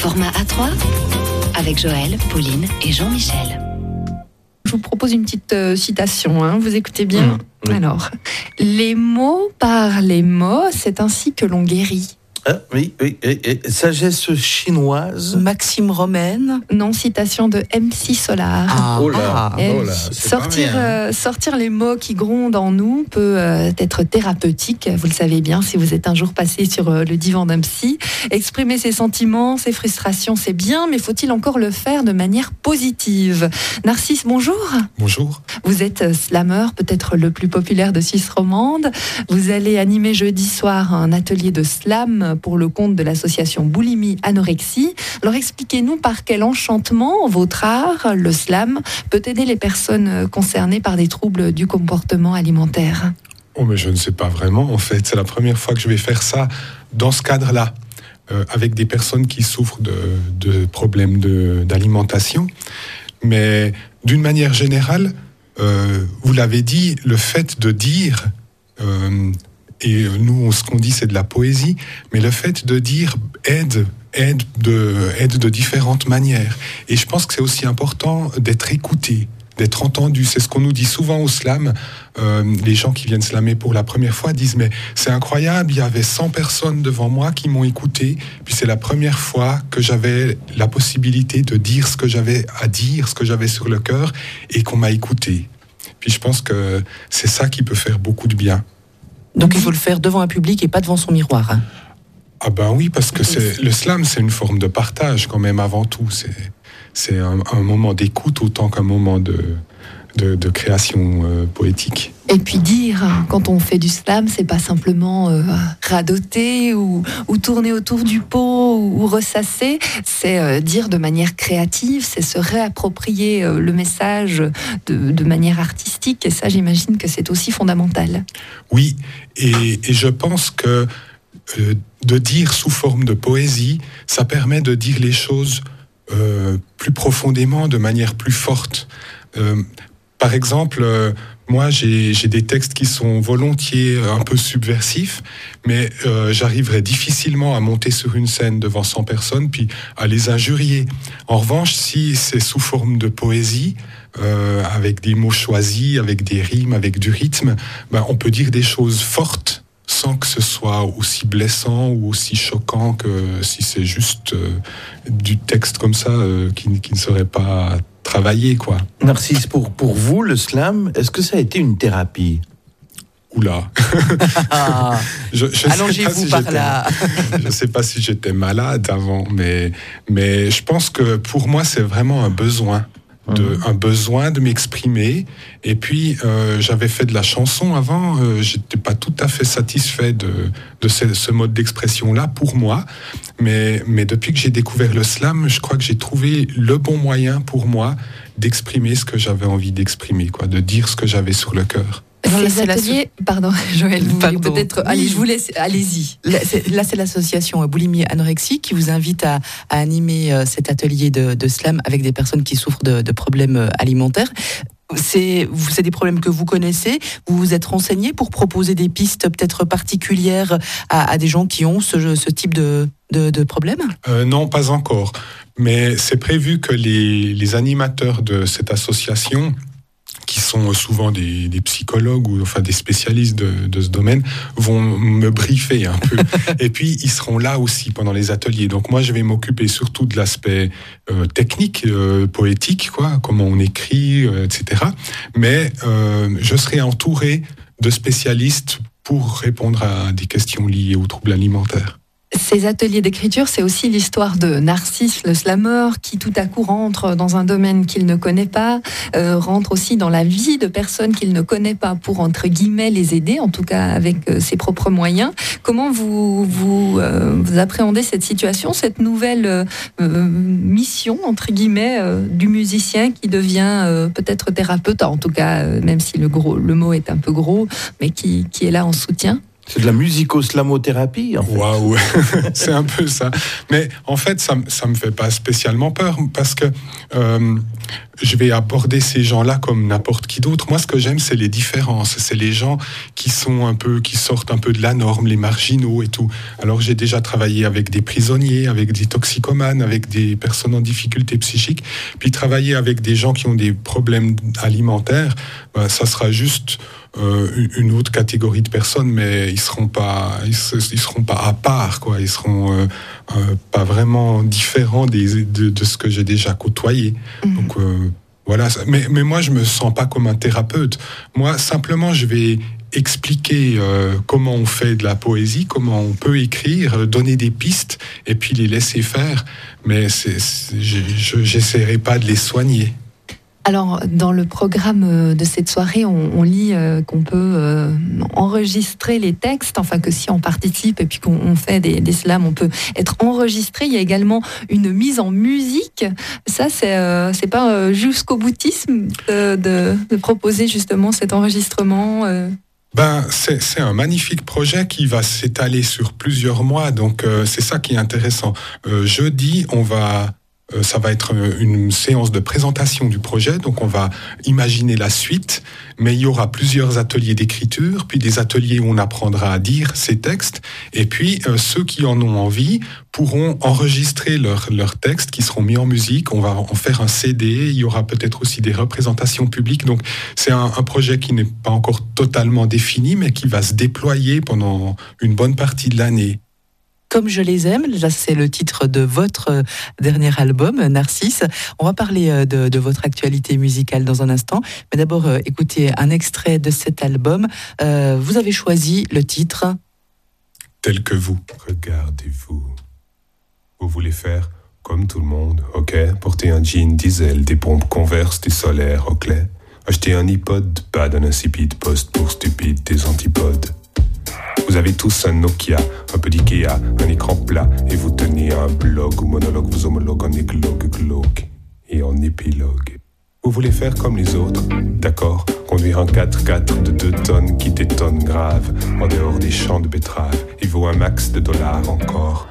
Format A3 avec Joël, Pauline et Jean-Michel. Je vous propose une petite citation, vous écoutez bien. Oui. Alors, les mots par les mots, c'est ainsi que l'on guérit. Oui. Sagesse chinoise. Maxime Romaine. Non, citation de MC Solar. Oh là, c'est pas bien. Sortir les mots qui grondent en nous peut être thérapeutique. Vous le savez bien, si vous êtes un jour passé sur le divan d'un psy. Exprimer ses sentiments, ses frustrations, c'est bien, mais faut-il encore le faire de manière positive? Narcisse, bonjour. Bonjour. Vous êtes slammer, peut-être le plus populaire de Suisse romande. Vous allez animer jeudi soir un atelier de slam pour le compte de l'association Boulimie Anorexie. Alors expliquez-nous par quel enchantement votre art, le slam, peut aider les personnes concernées par des troubles du comportement alimentaire. Oh, mais je ne sais pas vraiment, en fait. C'est la première fois que je vais faire ça dans ce cadre-là, avec des personnes qui souffrent de problèmes d'alimentation. Mais d'une manière générale, vous l'avez dit, le fait de dire... Et nous, ce qu'on dit, c'est de la poésie, mais le fait de dire aide de différentes manières. Et je pense que c'est aussi important d'être écouté, d'être entendu. C'est ce qu'on nous dit souvent au slam. Les gens qui viennent slammer pour la première fois disent « Mais c'est incroyable, il y avait 100 personnes devant moi qui m'ont écouté. Puis c'est la première fois que j'avais la possibilité de dire ce que j'avais à dire, ce que j'avais sur le cœur, et qu'on m'a écouté. » Puis je pense que c'est ça qui peut faire beaucoup de bien. Donc il faut le faire devant un public et pas devant son miroir. Ah ben oui, parce que le slam, c'est une forme de partage quand même avant tout. C'est un moment d'écoute autant qu'un moment de création poétique. Et puis dire, quand on fait du slam, c'est pas simplement radoter ou tourner autour du pot ou ressasser, c'est dire de manière créative, c'est se réapproprier le message de manière artistique, et ça j'imagine que c'est aussi fondamental. Oui, et je pense que de dire sous forme de poésie, ça permet de dire les choses plus profondément, de manière plus forte. Par exemple, moi j'ai des textes qui sont volontiers un peu subversifs, mais j'arriverais difficilement à monter sur une scène devant 100 personnes puis à les injurier. En revanche, si c'est sous forme de poésie, avec des mots choisis, avec des rimes, avec du rythme, on peut dire des choses fortes sans que ce soit aussi blessant ou aussi choquant que si c'est juste du texte comme ça qui ne serait pas travaillé, quoi. Narcisse, pour vous, le slam, est-ce que ça a été une thérapie? Oula. Allongez-vous par là. Je ne sais pas si j'étais malade avant, mais je pense que pour moi, c'est vraiment un besoin de m'exprimer. Et puis j'avais fait de la chanson avant, j'étais pas tout à fait satisfait de ce mode d'expression là pour moi, mais depuis que j'ai découvert le slam, je crois que j'ai trouvé le bon moyen pour moi d'exprimer ce que j'avais envie d'exprimer, quoi, de dire ce que j'avais sur le cœur. Ces ateliers, pardon Joël, vous voulez peut-être... Allez, je vous laisse, allez-y. Là, c'est l'association Boulimie Anorexie qui vous invite à animer cet atelier de slam avec des personnes qui souffrent de problèmes alimentaires. C'est des problèmes que vous connaissez. Vous vous êtes renseigné pour proposer des pistes peut-être particulières à des gens qui ont ce type de problème? Non, pas encore. Mais c'est prévu que les animateurs de cette association, qui sont souvent des psychologues ou enfin des spécialistes de ce domaine, vont me briefer un peu. Et puis, ils seront là aussi pendant les ateliers. Donc moi, je vais m'occuper surtout de l'aspect technique, poétique, quoi, comment on écrit, etc. Mais je serai entouré de spécialistes pour répondre à des questions liées aux troubles alimentaires. Ces ateliers d'écriture, c'est aussi l'histoire de Narcisse, le slammer, qui tout à coup rentre dans un domaine qu'il ne connaît pas, rentre aussi dans la vie de personnes qu'il ne connaît pas pour, entre guillemets, les aider, en tout cas avec ses propres moyens. Comment vous appréhendez cette situation, cette nouvelle mission, entre guillemets, du musicien qui devient peut-être thérapeute, en tout cas, même si le mot est un peu gros, mais qui est là en soutien? C'est de la musico-slamothérapie, en fait. Waouh, c'est un peu ça. Mais en fait, ça me fait pas spécialement peur parce que je vais aborder ces gens-là comme n'importe qui d'autre. Moi, ce que j'aime, c'est les différences. C'est les gens qui sortent un peu de la norme, les marginaux et tout. Alors, j'ai déjà travaillé avec des prisonniers, avec des toxicomanes, avec des personnes en difficulté psychique. Puis travailler avec des gens qui ont des problèmes alimentaires, ça sera juste une autre catégorie de personnes, mais ils seront pas à part, quoi. Ils seront pas vraiment différents de ce que j'ai déjà côtoyé. Donc voilà. Mais moi, je me sens pas comme un thérapeute. Moi, simplement, je vais expliquer comment on fait de la poésie, comment on peut écrire, donner des pistes et puis les laisser faire. Mais j'essaierai pas de les soigner. Alors, dans le programme de cette soirée, on lit qu'on peut enregistrer les textes, enfin que si on participe et puis qu'on fait des slams, on peut être enregistré. Il y a également une mise en musique. Ça, c'est pas jusqu'au boutisme de proposer justement cet enregistrement c'est un magnifique projet qui va s'étaler sur plusieurs mois. Donc, c'est ça qui est intéressant. Jeudi, ça va être une séance de présentation du projet, donc on va imaginer la suite, mais il y aura plusieurs ateliers d'écriture, puis des ateliers où on apprendra à dire ces textes, et puis ceux qui en ont envie pourront enregistrer leurs textes qui seront mis en musique, on va en faire un CD, il y aura peut-être aussi des représentations publiques, donc c'est un projet qui n'est pas encore totalement défini, mais qui va se déployer pendant une bonne partie de l'année. Comme je les aime, là c'est le titre de votre dernier album, Narcisse. On va parler de votre actualité musicale dans un instant, mais d'abord écoutez un extrait de cet album. Vous avez choisi le titre Tel que vous. Regardez-vous. Vous voulez faire comme tout le monde, ok? Porter un jean diesel, des pompes Converse, du solaire, ok? Acheter un iPod, pas d'un insipide poste pour stupide, des antipodes. Vous avez tous un Nokia, un peu d'Ikea, un écran plat, et vous tenez un blog ou monologue, vos homologues en éclogue et en épilogue. Vous voulez faire comme les autres, d'accord? Conduire un 4x4 de 2 tonnes qui t'étonne grave, en dehors des champs de betteraves, il vaut un max de dollars encore.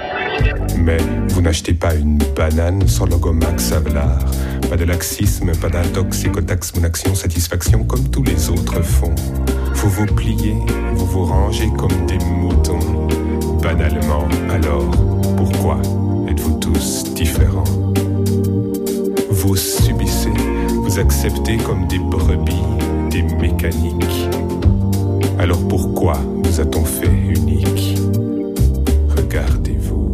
Mais vous n'achetez pas une banane sans logo Max Havelaar. Pas de laxisme, pas d'intoxicotax, mon action, satisfaction comme tous les autres font. Vous vous pliez, vous vous rangez comme des moutons. Banalement, alors, pourquoi êtes-vous tous différents? Vous subissez, vous acceptez comme des brebis, des mécaniques. Alors pourquoi vous a-t-on fait unique? Regardez-vous.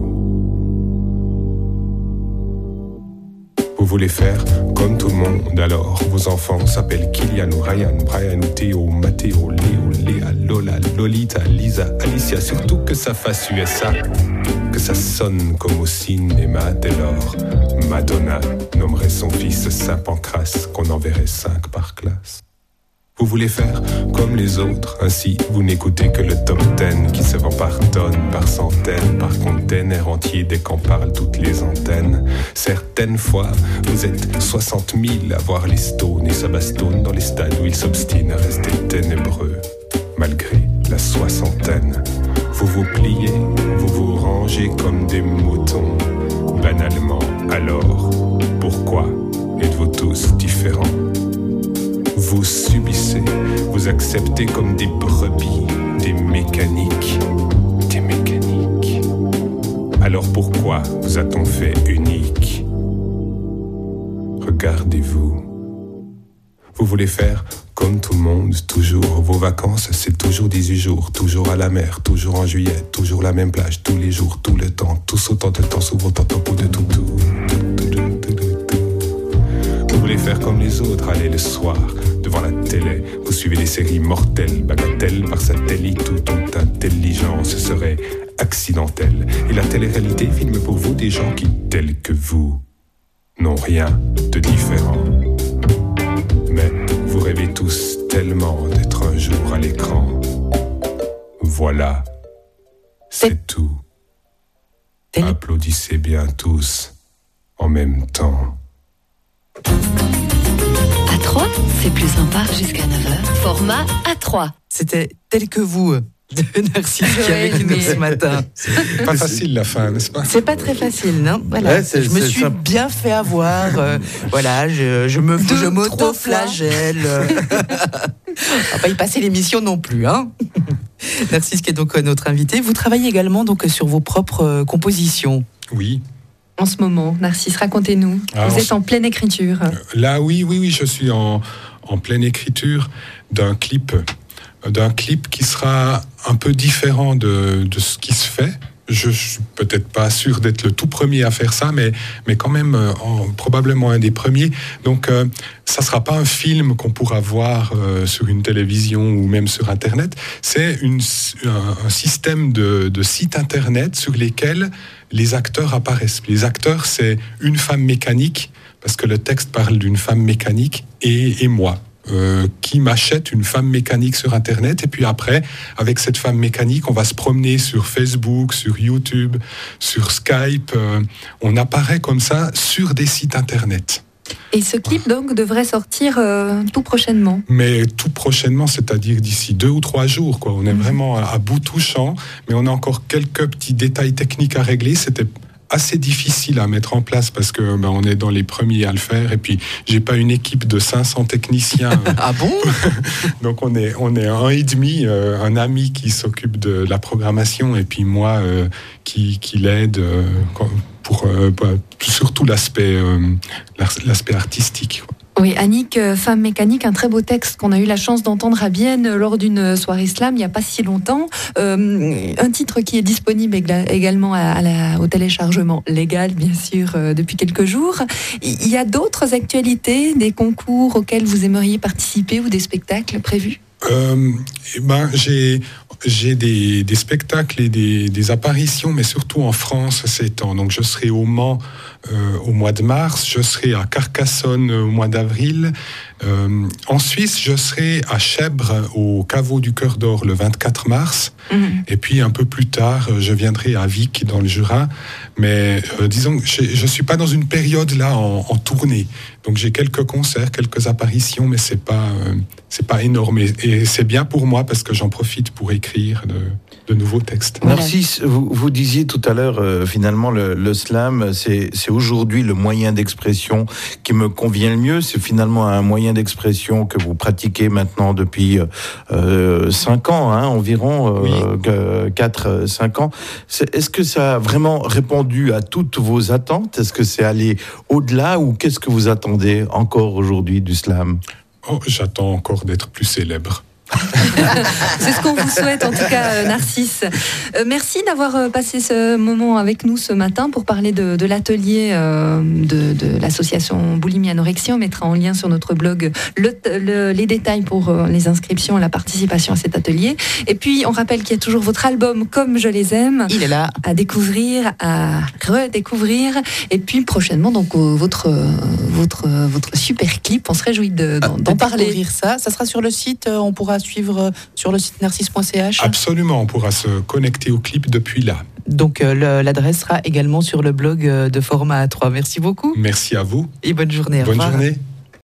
Vous voulez faire comme tout le monde, alors vos enfants s'appellent Kylian ou Ryan, Brian ou Théo, Mathéo, Léo, Léa, Lola, Lolita, Lisa, Alicia. Surtout que ça fasse USA, que ça sonne comme au cinéma. Dès lors, Madonna nommerait son fils Saint-Pancras, qu'on enverrait 5 par classe. Vous voulez faire comme les autres, ainsi vous n'écoutez que le top 10 qui se vend par tonnes, par centaines, par container entier dès qu'en parlent toutes les antennes. Certaines fois, vous êtes 60 000 à voir les Stones et Sabastone dans les stades où ils s'obstinent à rester ténébreux. Malgré la soixantaine, vous vous pliez, vous vous rangez comme des moutons. Banalement, alors, pourquoi êtes-vous tous différents? Vous subissez, vous acceptez comme des brebis, des mécaniques. Des mécaniques. Alors pourquoi vous a-t-on fait unique? Regardez-vous. Vous voulez faire comme tout le monde, toujours. Vos vacances, c'est toujours 18 jours. Toujours à la mer, toujours en juillet. Toujours la même plage, tous les jours, tout le temps. Tous autant de temps sous votre tampon de toutou. Vous voulez faire comme les autres, aller le soir devant la télé, vous suivez des séries mortelles, bagatelles par satellite où toute intelligence serait accidentelle. Et la télé-réalité filme pour vous des gens qui, tels que vous, n'ont rien de différent. Mais vous rêvez tous tellement d'être un jour à l'écran. Voilà, c'est tout. Applaudissez bien tous en même temps. A3, c'est plus sympa jusqu'à 9h. Format A3. C'était Tel que vous. de Narcisse qui est avec nous ce matin. Pas facile la fin, n'est-ce pas? C'est pas très facile, non? Voilà. Ouais, je me suis bien fait avoir. Voilà, je m'auto-flagelle. On va pas y passer l'émission non plus, hein. Narcisse qui est donc notre invité. Vous travaillez également donc sur vos propres compositions. Oui. En ce moment, Narcisse, racontez-nous. Alors, vous êtes en pleine écriture. Là, oui, je suis en pleine écriture d'un clip qui sera un peu différent de ce qui se fait. Je suis peut-être pas sûr d'être le tout premier à faire ça, mais quand même probablement un des premiers. Donc ça sera pas un film qu'on pourra voir sur une télévision ou même sur Internet. C'est un système de sites Internet sur lesquels les acteurs apparaissent. Les acteurs, c'est une femme mécanique, parce que le texte parle d'une femme mécanique, et moi. Qui m'achète une femme mécanique sur Internet, et puis après, avec cette femme mécanique, on va se promener sur Facebook, sur YouTube, sur Skype. On apparaît comme ça sur des sites Internet. Et ce clip donc devrait sortir tout prochainement. Mais tout prochainement, c'est-à-dire d'ici 2 ou 3 jours, quoi. On est vraiment à bout touchant, mais on a encore quelques petits détails techniques à régler. C'était assez difficile à mettre en place parce que on est dans les premiers à le faire, et puis j'ai pas une équipe de 500 techniciens. Ah bon? Donc on est un et demi, un ami qui s'occupe de la programmation, et puis moi qui l'aide pour surtout l'aspect artistique, quoi. Oui, Annick, femme mécanique, un très beau texte qu'on a eu la chance d'entendre à Bienne lors d'une soirée slam il n'y a pas si longtemps. Un titre qui est disponible également au téléchargement légal, bien sûr, depuis quelques jours. Il y a d'autres actualités, des concours auxquels vous aimeriez participer ou des spectacles prévus? J'ai des spectacles et des apparitions, mais surtout en France ces temps. Donc je serai au Mans au mois de mars, je serai à Carcassonne au mois d'avril. En Suisse, je serai à Chèvres au caveau du Cœur d'Or le 24 mars. Et puis un peu plus tard, je viendrai à Vic dans le Jura. Mais disons que je ne suis pas dans une période là en tournée. Donc j'ai quelques concerts, quelques apparitions, mais c'est pas énorme. Et c'est bien pour moi parce que j'en profite pour écrire de nouveaux textes. Narcisse, vous disiez tout à l'heure, finalement, le slam, c'est aujourd'hui le moyen d'expression qui me convient le mieux. C'est finalement un moyen d'expression que vous pratiquez maintenant depuis 5 ans, hein, environ, oui. 4-5 ans. Est-ce que ça a vraiment répondu à toutes vos attentes? Est-ce que c'est allé au-delà, ou qu'est-ce que vous attendez encore aujourd'hui du slam? J'attends encore d'être plus célèbre. C'est ce qu'on vous souhaite en tout cas, Narcisse. Merci d'avoir passé ce moment avec nous ce matin pour parler de l'atelier de l'association Boulimie Anorexie. On mettra en lien sur notre blog les détails pour les inscriptions et la participation à cet atelier. Et puis on rappelle qu'il y a toujours votre album Comme je les aime. Il est là. À découvrir, à redécouvrir. Et puis prochainement donc votre super clip. On se réjouit d'en parler. Découvrir ça sera sur le site. On pourra suivre sur le site narcisse.ch. Absolument, on pourra se connecter au clip depuis là. Donc l'adresse sera également sur le blog de Format A3. Merci beaucoup. Merci à vous. Et bonne journée. Bonne journée.